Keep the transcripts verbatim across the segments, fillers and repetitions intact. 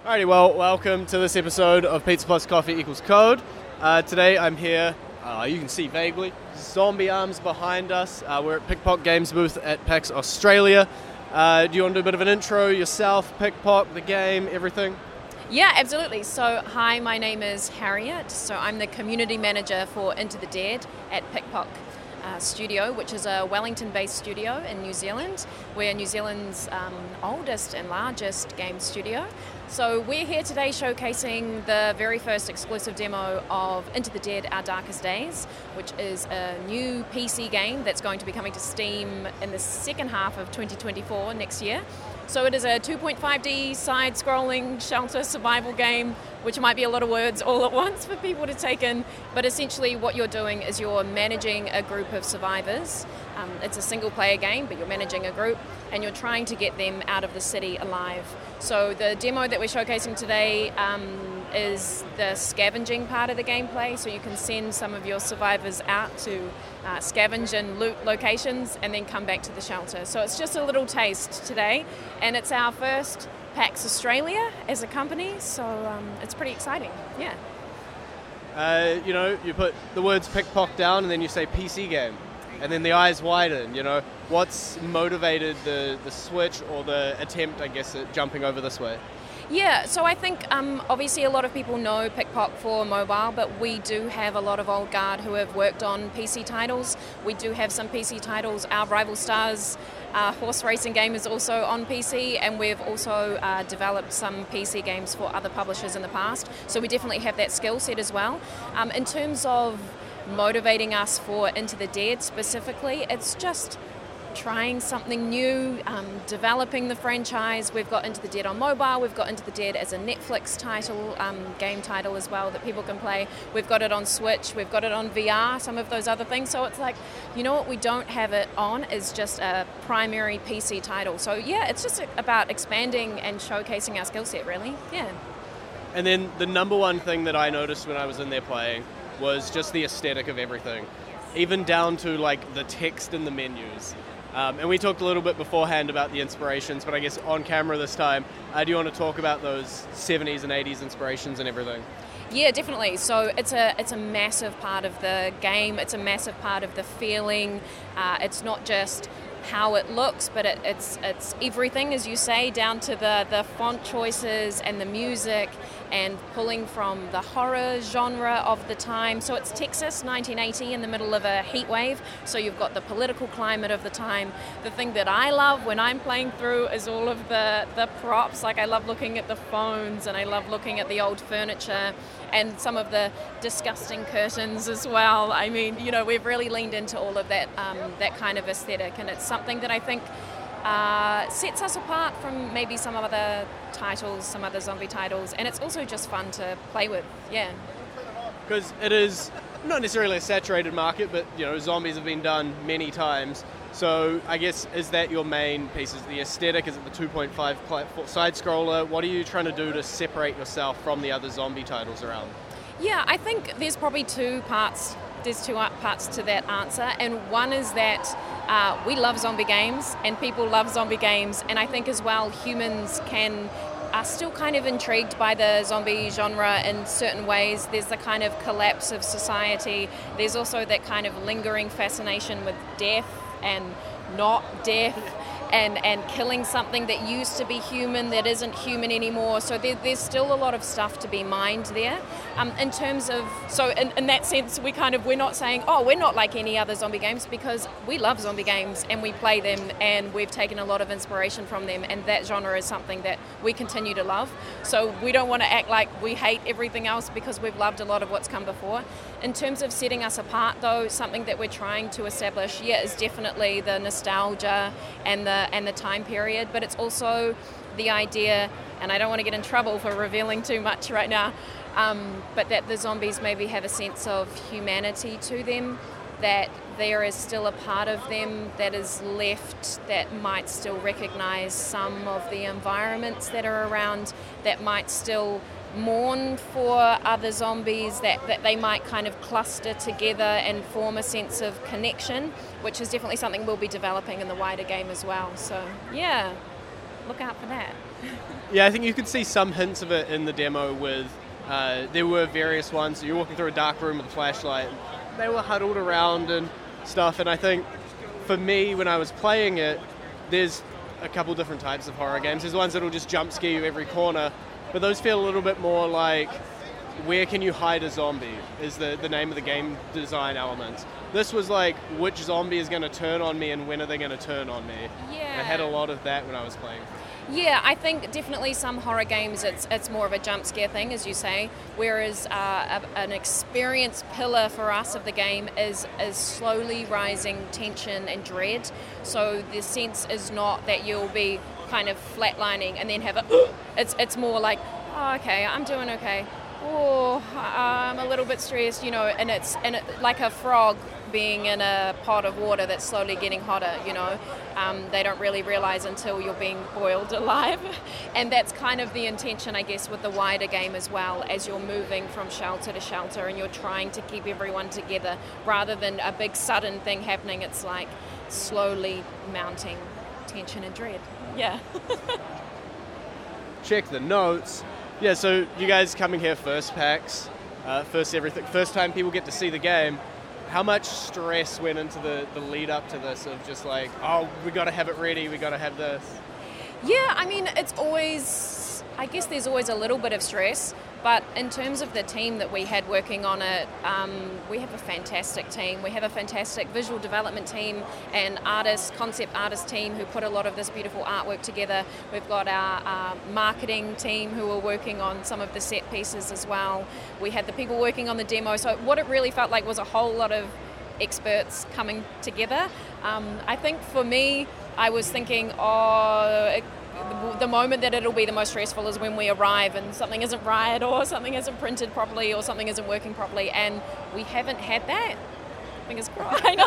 Alrighty, well, welcome to this episode of Pizza Plus Coffee Equals Code. Uh, today I'm here, uh, you can see vaguely, zombie arms behind us. Uh, we're at Pickpock Games booth at PAX Australia. Uh, do you want to do a bit of an intro yourself, Pickpock, the game, everything? Yeah, absolutely. So, hi, my name is Harriet. So, I'm the community manager for Into the Dead at Pickpock uh, Studio, which is a Wellington-based studio in New Zealand. We're New Zealand's um, oldest and largest game studio. So, we're here today showcasing the very first exclusive demo of Into the Dead: Our Darkest Days, which is a new P C game that's going to be coming to Steam in the second half of twenty twenty-four, next year. So it is a two point five D side-scrolling shelter survival game, which might be a lot of words all at once for people to take in, but essentially what you're doing is you're managing a group of survivors. Um, it's a single-player game, but you're managing a group, and you're trying to get them out of the city alive. So the demo that we're showcasing today um, is the scavenging part of the gameplay, so you can send some of your survivors out to uh, scavenge and loot locations and then come back to the shelter. So it's just a little taste today, and it's our first PAX Australia as a company, so um, it's pretty exciting, yeah. Uh, you know, you put the words Pickpock down and then you say P C game, and then the eyes widen, you know. What's motivated the, the switch or the attempt, I guess, at jumping over this way? Yeah, so I think um, obviously a lot of people know Pickpock for mobile, but we do have a lot of old guard who have worked on P C titles. We do have some P C titles. Our Rival Stars uh, horse racing game is also on P C, and we've also uh, developed some P C games for other publishers in the past. So we definitely have that skill set as well. Um, in terms of motivating us for Into the Dead specifically, it's just trying something new, um, developing the franchise. We've got Into the Dead on mobile, we've got Into the Dead as a Netflix title, um, game title as well that people can play. We've got it on Switch, we've got it on V R, some of those other things. So it's like, you know what we don't have it on is just a primary P C title. So yeah, it's just about expanding and showcasing our skill set, really. Yeah. And then the number one thing that I noticed when I was in there playing was just the aesthetic of everything, even down to like the text in the menus. Um, and we talked a little bit beforehand about the inspirations, but I guess on camera this time, uh, do you want to talk about those seventies and eighties inspirations and everything? Yeah, definitely. So it's a it's a massive part of the game. It's a massive part of the feeling. Uh, it's not just how it looks, but it, it's it's everything, as you say, down to the, the font choices and the music, and pulling from the horror genre of the time. So it's Texas, nineteen eighty, in the middle of a heat wave, so you've got the political climate of the time. The thing that I love when I'm playing through is all of the, the props. Like, I love looking at the phones, and I love looking at the old furniture, and some of the disgusting curtains as well. I mean, you know, we've really leaned into all of that, um, that kind of aesthetic, and it's something that I think uh, sets us apart from maybe some other titles, some other zombie titles, and it's also just fun to play with, yeah. Because it is not necessarily a saturated market, but, you know, zombies have been done many times. So I guess, is that your main piece? Is the aesthetic? Is it the two point five side-scroller? What are you trying to do to separate yourself from the other zombie titles around? Yeah, I think there's probably two parts. There's two parts to that answer, and one is that uh, we love zombie games, and people love zombie games, and I think as well humans can are still kind of intrigued by the zombie genre in certain ways. There's the kind of collapse of society. There's also that kind of lingering fascination with death and not death, and, and killing something that used to be human that isn't human anymore. So there, there's still a lot of stuff to be mined there. Um, in terms of, so in, in that sense, we kind of, we're not saying, oh, we're not like any other zombie games, because we love zombie games and we play them and we've taken a lot of inspiration from them, and that genre is something that we continue to love. So we don't want to act like we hate everything else because we've loved a lot of what's come before. In terms of setting us apart though, something that we're trying to establish, yeah, is definitely the nostalgia and the and the time period, but it's also the idea, and I don't want to get in trouble for revealing too much right now, um, but that the zombies maybe have a sense of humanity to them, that there is still a part of them that is left that might still recognize some of the environments that are around, that might still mourn for other zombies, that, that they might kind of cluster together and form a sense of connection, which is definitely something we'll be developing in the wider game as well. So yeah, look out for that. Yeah, I think you could see some hints of it in the demo with, uh, there were various ones, so you're walking through a dark room with a flashlight, they were huddled around and stuff, and I think for me, when I was playing it, there's a couple different types of horror games. There's ones that'll just jump scare you every corner, but those feel a little bit more like, where can you hide a zombie, is the, the name of the game design element. This was like, which zombie is going to turn on me and when are they going to turn on me? Yeah. I had a lot of that when I was playing. Yeah, I think definitely some horror games it's it's more of a jump scare thing, as you say, whereas uh, a, an experience pillar for us of the game is is slowly rising tension and dread. So the sense is not that you'll be kind of flatlining and then have a it's it's more like, oh, okay, I'm doing okay. Oh, I'm a little bit stressed, you know, and it's and it, like a frog being in a pot of water that's slowly getting hotter, you know. Um, they don't really realize until you're being boiled alive. And that's kind of the intention, I guess, with the wider game as well, as you're moving from shelter to shelter and you're trying to keep everyone together rather than a big sudden thing happening. It's like slowly mounting tension and dread. Yeah. Check the notes. Yeah, so you guys coming here first PAX, uh, first everything, first time people get to see the game. How much stress went into the, the lead up to this of just like, oh, we got to have it ready, we got to have this? Yeah, I mean, it's always, I guess there's always a little bit of stress, but in terms of the team that we had working on it, um, we have a fantastic team. We have a fantastic visual development team and artist, concept artist team who put a lot of this beautiful artwork together. We've got our uh, marketing team who are working on some of the set pieces as well. We had the people working on the demo. So what it really felt like was a whole lot of experts coming together. Um, I think for me, I was thinking, oh, it, the moment that it'll be the most stressful is when we arrive and something isn't right or something isn't printed properly or something isn't working properly, and we haven't had that. Fingers crossed. I know.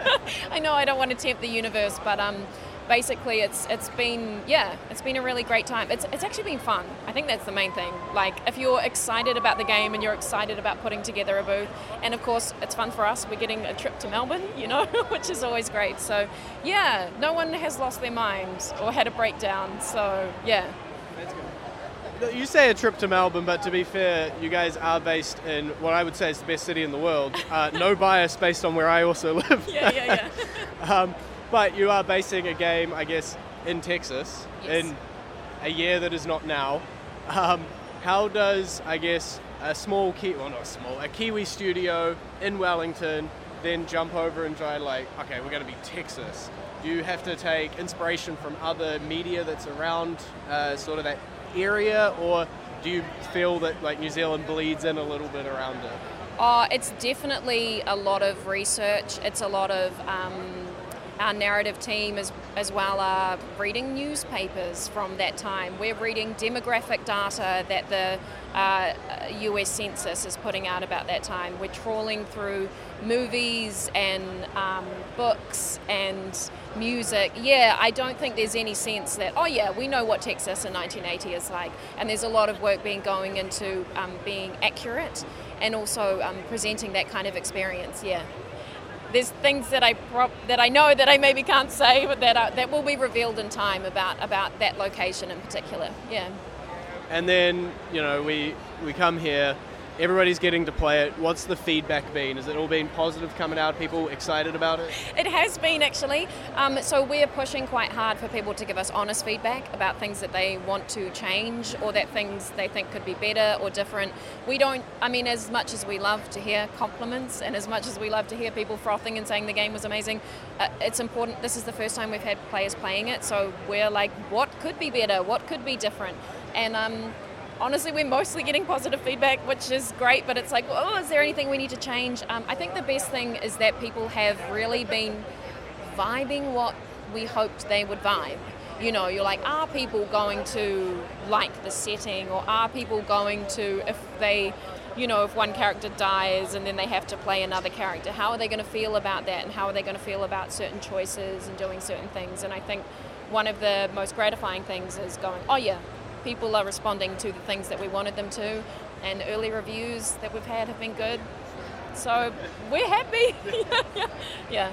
I know I don't want to tempt the universe, but um, basically it's it's been, yeah, it's been a really great time. It's it's actually been fun. I think that's the main thing. Like, if you're excited about the game and you're excited about putting together a booth, and of course it's fun for us, we're getting a trip to Melbourne, you know, which is always great. So yeah, no one has lost their mind or had a breakdown. So yeah. That's good. You say a trip to Melbourne, but to be fair, you guys are based in what I would say is the best city in the world. Uh, no bias based on where I also live. Yeah, yeah, yeah. um, But you are basing a game, I guess, in Texas, yes. in a year that is not now. Um, how does, I guess, a small, Ki- well not small, a Kiwi studio in Wellington then jump over and try like, okay, we're going to be Texas? Do you have to take inspiration from other media that's around uh, sort of that area, or do you feel that like New Zealand bleeds in a little bit around it? Oh, it's definitely a lot of research. It's a lot of... Um, Our narrative team as, as well are reading newspapers from that time. We're reading demographic data that the uh, U S Census is putting out about that time. We're trawling through movies and um, books and music. Yeah, I don't think there's any sense that, oh yeah, we know what Texas in nineteen eighty is like. And there's a lot of work being going into um, being accurate and also um, presenting that kind of experience, yeah. There's things that I pro- that I know that I maybe can't say, but that are, that will be revealed in time about, about that location in particular. Yeah. And then, you know, we we come here, everybody's getting to play it. What's the feedback been? Has it all been positive coming out? People excited about it? It has been, actually. Um, so we're pushing quite hard for people to give us honest feedback about things that they want to change or that things they think could be better or different. We don't, I mean, as much as we love to hear compliments and as much as we love to hear people frothing and saying the game was amazing, uh, it's important. This is the first time we've had players playing it, so we're like, what could be better? What could be different? And um, honestly, we're mostly getting positive feedback, which is great, but it's like, oh, is there anything we need to change? Um, I think the best thing is that people have really been vibing what we hoped they would vibe. You know, you're like, are people going to like the setting, or are people going to, if they, you know, if one character dies and then they have to play another character, how are they going to feel about that, and how are they going to feel about certain choices and doing certain things? And I think one of the most gratifying things is going, oh yeah, people are responding to the things that we wanted them to, and early reviews that we've had have been good. So we're happy. yeah.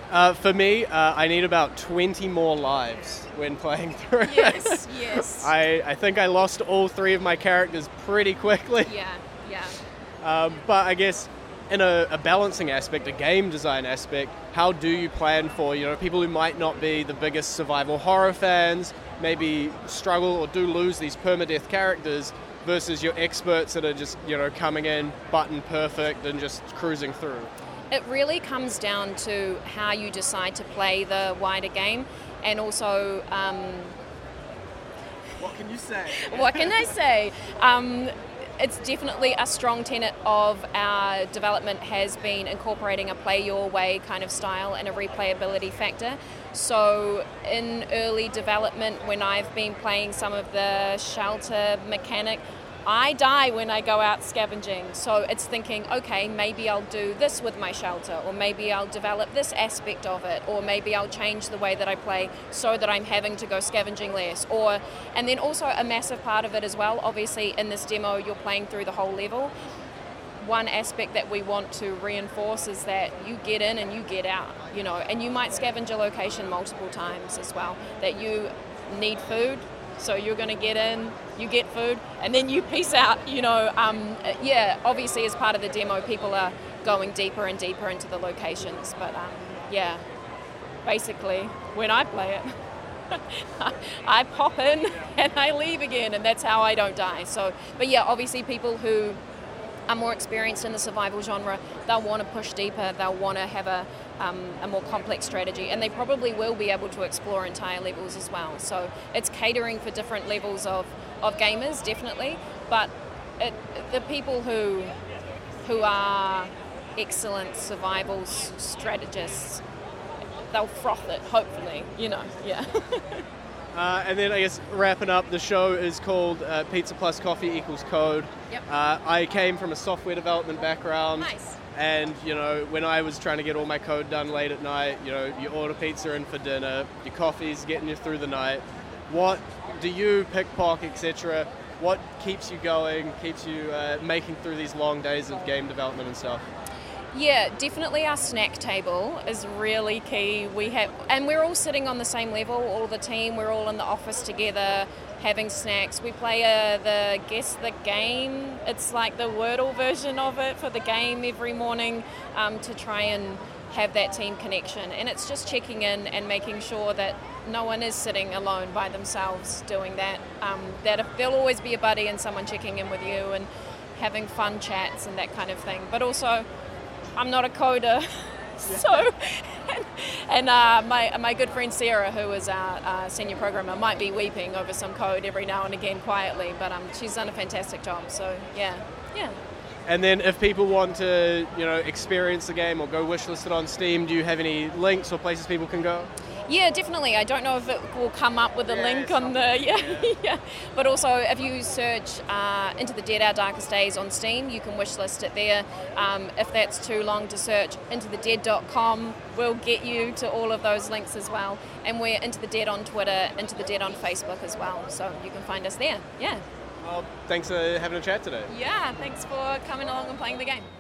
Uh, for me, uh, I need about twenty more lives when playing through it. Yes, yes. I, I think I lost all three of my characters pretty quickly. Yeah, yeah. Um, but I guess in a, a balancing aspect, a game design aspect, how do you plan for, you know, people who might not be the biggest survival horror fans, maybe struggle or do lose these permadeath characters, versus your experts that are just, you know, coming in button perfect and just cruising through? It really comes down to how you decide to play the wider game, and also um, what can you say? what can I say? Um, it's definitely a strong tenet of our development has been incorporating a play your way kind of style and a replayability factor. So in early development, when I've been playing some of the shelter mechanic, I die when I go out scavenging. So it's thinking, okay, maybe I'll do this with my shelter, or maybe I'll develop this aspect of it, or maybe I'll change the way that I play so that I'm having to go scavenging less. Or, and then also a massive part of it as well, obviously in this demo you're playing through the whole level. One aspect that we want to reinforce is that you get in and you get out, you know, and you might scavenge a location multiple times as well, that you need food. So you're going to get in, you get food, and then you peace out, you know. Um, yeah, obviously as part of the demo, people are going deeper and deeper into the locations. But um, yeah, basically, when I play it, I pop in and I leave again, and that's how I don't die. So, but yeah, obviously people who are more experienced in the survival genre, they'll want to push deeper, they'll want to have a, um, a more complex strategy, and they probably will be able to explore entire levels as well. So it's catering for different levels of, of gamers, definitely, but it, the people who, who are excellent survival strategists, they'll froth it, hopefully, you know, yeah. Uh, and then I guess wrapping up, the show is called uh, Pizza Plus Coffee Equals Code. Yep. Uh, I came from a software development background. Nice. And, you know, when I was trying to get all my code done late at night, you know, you order pizza in for dinner, your coffee's getting you through the night. What do you, pickpock, et cetera, what keeps you going, keeps you uh, making through these long days of game development and stuff? Yeah, definitely our snack table is really key. We have, and we're all sitting on the same level, all the team, we're all in the office together having snacks. We play uh, the Guess the Game. It's like the Wordle version of it for the game every morning um, to try and have that team connection. And it's just checking in and making sure that no one is sitting alone by themselves doing that. Um, that if there'll always be a buddy and someone checking in with you and having fun chats and that kind of thing. But also, I'm not a coder, so, and, and uh, my my good friend Sarah, who is our uh, senior programmer, might be weeping over some code every now and again quietly, but um, she's done a fantastic job, so yeah, yeah. And then if people want to, you know, experience the game or go wishlist it on Steam, do you have any links or places people can go? Yeah, definitely. I don't know if it will come up with a yeah, link on the yeah, yeah. yeah. But also, if you search uh, Into the Dead: Our Darkest Days on Steam, you can wishlist it there. Um, if that's too long to search, into the dead dot com will get you to all of those links as well. And we're Into the Dead on Twitter, Into the Dead on Facebook as well. So you can find us there. Yeah. Well, thanks for having a chat today. Yeah. Thanks for coming along and playing the game.